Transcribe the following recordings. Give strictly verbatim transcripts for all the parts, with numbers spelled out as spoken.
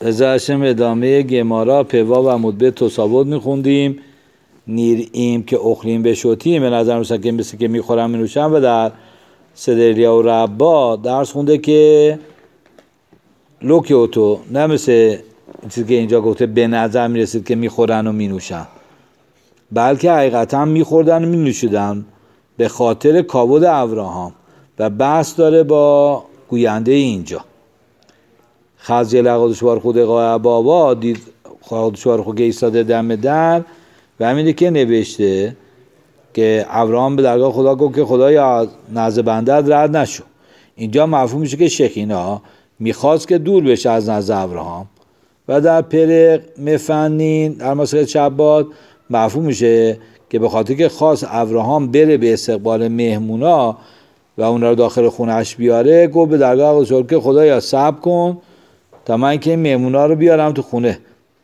ازاشم ادامه گمارا پوا و مدبه تصاوت میخوندیم. نیریم که اخلیم بشوتیم به نظر میسن که مثل که میخورم مینوشم و در سدریا و ربا درس خونده که لوکیوتو نه مثل چیزی که اینجا گفته به نظر میرسید که میخورن و مینوشن، بلکه حقیقتا میخوردن و مینوشیدن به خاطر کابود ابراهام و بحث داره با گوینده اینجا. خزی لقادش بار خود قای بابا دید خودش بار خود ایستاده دم در و همینه که نوشته که ابراهام به درگاه خدا گفت که خدایا نزد بندت رد نشو. اینجا مفهوم میشه که شخینا میخواست که دور بشه از نزد ابراهام و در پرق مفنین در مسئله شبات مفهوم میشه که به خاطر که خواست ابراهام بره به استقبال مهمونا و اونا رو داخل خونش بیاره، گفت به درگاه خدا که خدایا صبر کن تا من که مهمونا رو بیارم تو خونه،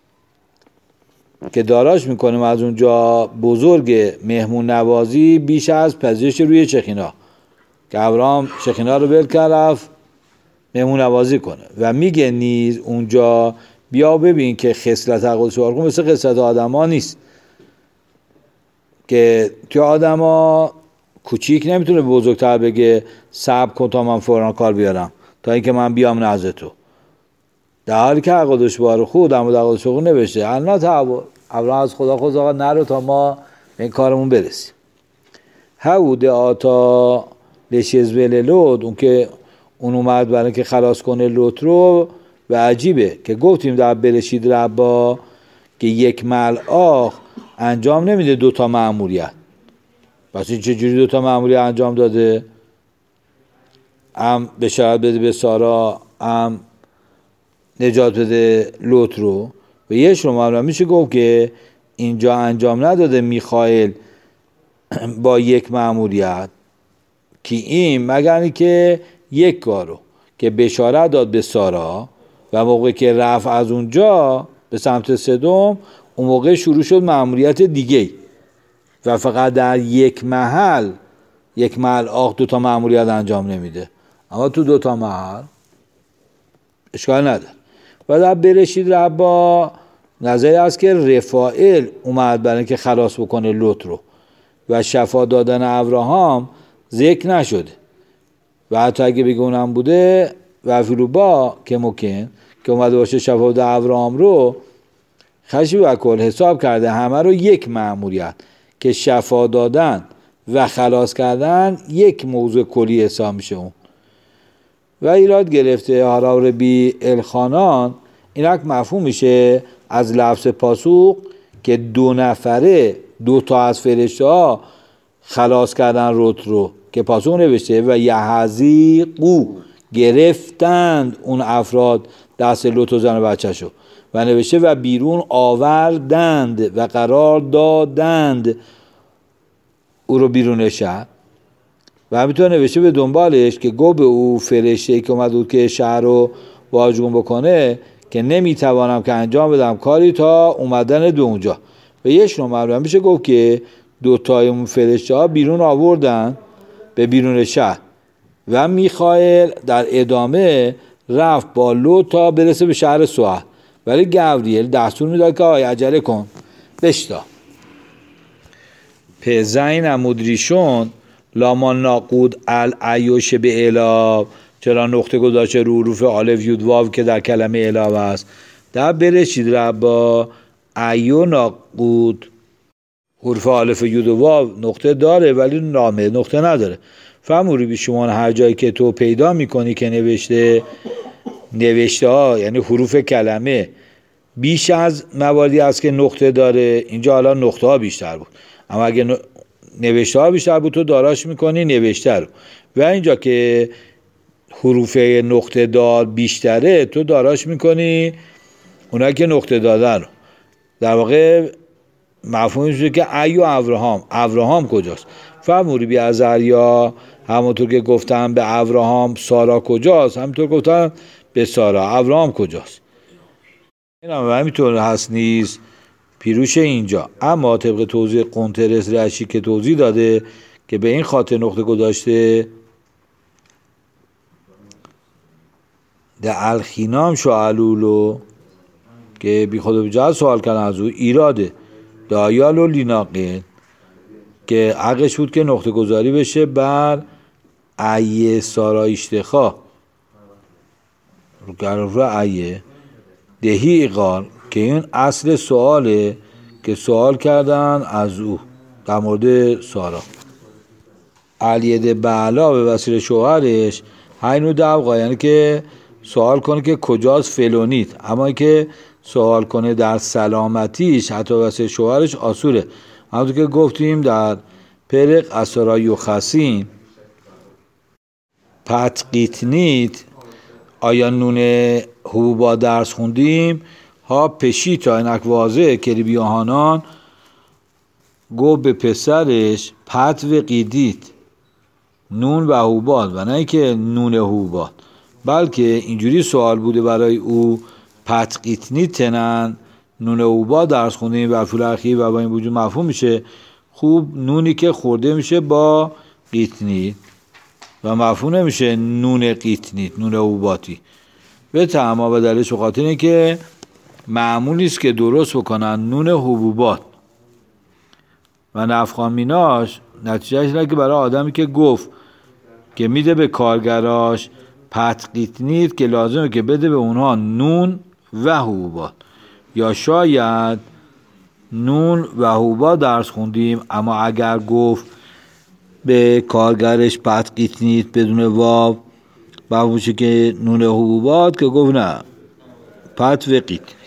که داراش میکنیم از اونجا بزرگ مهمون نوازی بیش از پذیرش روی شخینا که ابراهام شخینا رو ول کرد رفت مهمون نوازی کنه و میگه نیز اونجا بیا ببین که خصلت قدس بارخون مثل خصلت آدم ها نیست که توی آدم ها کوچیک نمیتونه بزرگتر بگه صبر کن تا من فوراً کار بیارم تا اینکه من بیام نزد تو، در حالی که قدس بارخون در مورد قدس بارخون نوشته انا تعبر ابراهام از خدا خواست آقا نرو تا ما به این کارمون برسیم. هوده آتا لشیزبل لود، اون که اون اومد برای اینکه خلاص کنه لوط رو و عجیبه که گفتیم در برشید ربا که یک ملآخ انجام نمیده دوتا مأموریت. پس این چجوری دوتا مأموریت انجام داده؟ هم بشارت بده به سارا، هم نجات بده لوط رو. و یه شما میشه گفت که اینجا انجام نداده میخائیل با یک مأموریت که این مگر که یک کارو که بشارت داد به سارا و موقع که رفت از اونجا به سمت سدوم، اون موقع شروع شد مأموریت دیگه و فقط در یک محل یک ملآخ دو تا مأموریت انجام نمیده، اما تو دو تا محل اشکال نداره. و در برشید ربا نظری است که رفائیل اومد برای اینکه خلاص بکنه لوط رو و شفا دادن ابراهام ذکر نشده و حتی اگه بگه اونم بوده و فیلوبا که ممکن که اومده باشه شفا دادن ابراهام رو خشی و کل حساب کرده همه رو یک مأموریت که شفا دادن و خلاص کردن یک موضوع کلی حساب میشه اون. و ایراد گرفته هراور بی الخانان اینک مفهوم میشه از لفظ پاسوق که دو نفره دو تا از فرشته ها خلاص کردن لوط رو که پاسوق نوشته و یحزیقو گرفتند اون افراد دست لوط و زن و بچه شو و نوشته و بیرون آوردند و قرار دادند او رو بیرون شهر و همینطور نوشته به دنبالش که گو به او فرشته که اومد بود که شهر رو واجبون بکنه که نمیتوانم که انجام بدم کاری تا اومدن به اونجا. و یه شما میشه گفت که دوتای اون فرشته ها بیرون آوردن به بیرون شهر و میخائیل در ادامه رفت با لوط تا برسه به شهر سوه، ولی گبریل دستور میداد که آی عجله کن بشتا پزین امودریشون لاما ناقود الایوش به الا، چرا نقطه گذاشته رو حروف الف یود واو که در کلمه الا است. در برشید ربا ایو ناقود حروف الف یود و واو نقطه داره ولی نامه نقطه نداره. فهموری بی شما هر جایی که تو پیدا میکنی که نوشته نوشته ها یعنی حروف کلمه بیش از مواردی است که نقطه داره، اینجا حالا نقطه ها بیشتر بود، اما اگه نوشته ها بیشتر بود تو داراش میکنی نوشته رو، و اینجا که حروف نقطه دار بیشتره تو داراش میکنی اونایی که نقطه دادن رو. در واقع مفهوم میشه که ایو ابراهام، ابراهام کجاست؟ فهموری بی ازریا همونطور که گفتم به ابراهام سارا کجاست، همونطور گفتم به سارا ابراهام کجاست. این هم همینطور هست نیست پیروش اینجا. اما طبق توضیح قنطرس رشی که توضیح داده که به این خاطر نقطه گذاشته ده الخینام شعلولو که بی خود و بجهت سوال کردن از او ایراده دایال و لیناقل که حقش بود که نقطه گذاری بشه بر ایه سارا اشتخا رو رو ایه دهی اقال که این اصل سواله که سوال کردن از او در مورد سارا. علیه بعلا به وسیله شوهرش هینو دبقا، یعنی که سوال کنه که کجاست فلونیت، اما که سوال کنه در سلامتیش حتی وسیله شوهرش آسوره. همونطور که گفتیم در پرق اسارا یوخسین پتقیتنیت آیا نون حبوبا درس خوندیم ها پشی تا اینک واضحه که بیاهانان گو به پسرش پت و قیدیت نون و حبوبات و نه که نون حبوبات، بلکه اینجوری سوال بوده برای او پتقیتنیت تنن نون حبوبات درس خوندیم و فول اخیر و با این وجود مفهوم میشه خوب نونی که خورده میشه با قیتنیت و مفهوم نمیشه نون قیتنیت نون حبوباتی به تمام به دلیلش بخاطر اینه که معمولی است که درست بکنن نون حبوبات و نفخان میناش نتیجهش اینه که برای آدمی که گفت که میده به کارگراش پتقیتنیت که لازمه که بده به اونها نون و حبوبات، یا شاید نون و حبوبات درس خوندیم اما اگر گفت به کارگرش پتقیتنیت بدون واو باشه که نون حبوبات که گفت نه پت و قیت.